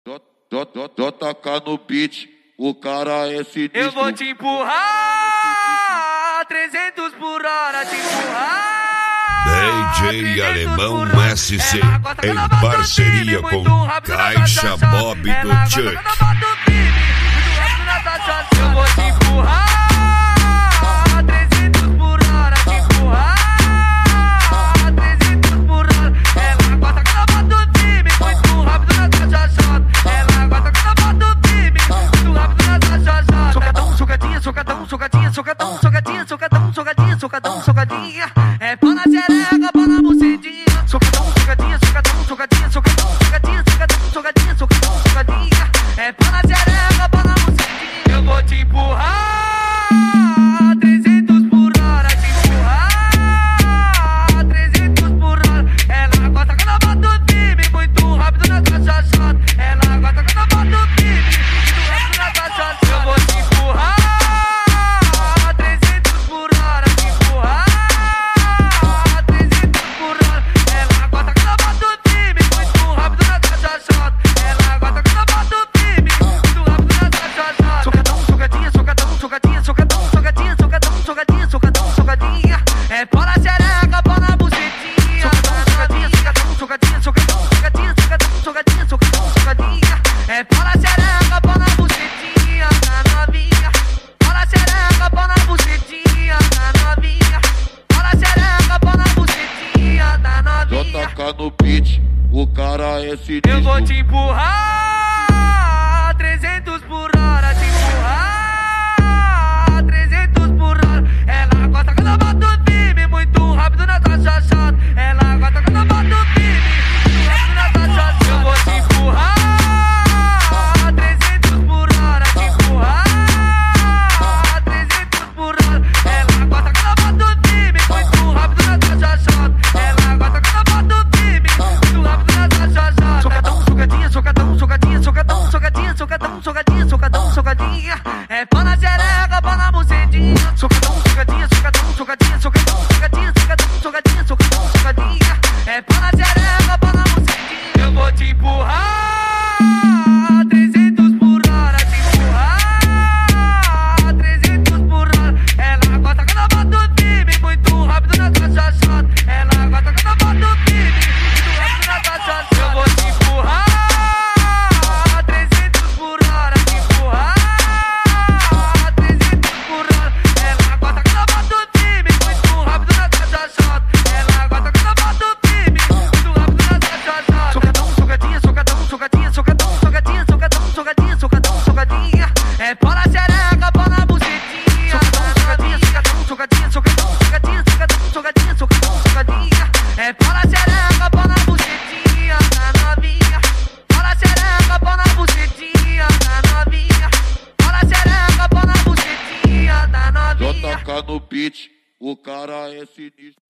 Toca no beat, o cara é sinistro. Eu vou te empurrar 300 por hora, te empurrar. DJ Alemão SC, em parceria com Caixa Bob do Chuck. Eu vou te empurrar 300 por hora, te empurrar 300 por hora. Ela gosta quando eu boto o time, muito rápido na caixa shot. Ela gosta quando eu boto o time, muito rápido na caixa shot. Socadão, socadinha, socadão, socadinha, socadão, socadinha, socadão, socadinha, socadão, socadinha. É pau na xereca, pau na bucetinha. Socadão, socadinha, socadão, socadinha, socadão, socadinha, socadão, socadinha, socadão, socadinha. É pau na xereca, pau na bucetinha. Eu vou te empurrar 300 por hora, te empurrar 300 por hora. Ela gosta quando eu boto o time, muito rápido na caixa shot. Ela gosta quando eu boto o time, muito rápido na caixa shot. Eu vou te empurrar 300 por hora, te empurrar 300 por hora. Ela gosta quando eu boto o time, muito rápido na caixa shot. Ela gosta quando eu boto o time, muito rápido na caixa shot. Socadão, socadinha, socadão, socadinha, socadão, socadinha, socadão, socadinha, socadão, socadinha. É pau na xereca, pau na bucetinha. Socadinha, socadão, socadinha, socadão, socadinha, socadão, socadinha, socadão, socadinha. É pau na xereca, pau na bucetinha, na novinha. Pau na xereca, pau na bucetinha, na novinha. Pau na xereca, pau na bucetinha, na novinha. Toca no beat, o cara é sinistro. Eu vou te empurrar 300 por hora, te empurrar 300 por hora. Ela gosta quando eu boto o time, muito rápido na caixa shot. Ela gosta quando eu boto o time, muito rápido na caixa shot. Eu vou te empurrar 300 por hora, te empurrar 300 por hora. Ela gosta quando eu boto o time, muito rápido na caixa shot. Ela gosta quando eu boto o time, muito rápido na caixa shot. Socadão, socadinha, socadão, socadinha, socadão, socadinha, socadão, socadinha, socadão, socadinha. É pau na xereca, pau na bucetinha. Socadão, socadinha, socadão, socadinha, socadão, socadinha, socadão, socadinha, socadão, socadinha. É pau na xereca, pau na bucetinha. Eu vou te empurrar 300 por hora, te empurrar 300 por hora. Ela gosta quando eu boto o time, muito rápido na caixa shot. Ela gosta quando eu boto o time, muito rápido na caixa shot. Eu vou te empurrar 300 por hora, te empurrar 300 por hora. Ela gosta quando eu boto o time, muito rápido na caixa shot. Ela gosta quando eu boto o time, muito rápido na caixa shot. Socadão, socadinha, socadão, socadinha, socadão, socadinha, socadão, socadinha, socadão, socadinha. É pau na xereca, pau na bucetinha. Socadão, socadinha, socadão, socadinha, socadão, socadinha, socadão, socadinha, socadão, socadinha. É pau na xereca, pau na bucetinha, na novinha. Pau na xereca, pau na bucetinha, na novinha. Pau na xereca, pau na bucetinha, na novinha. Toca no beat, o cara é sinistro.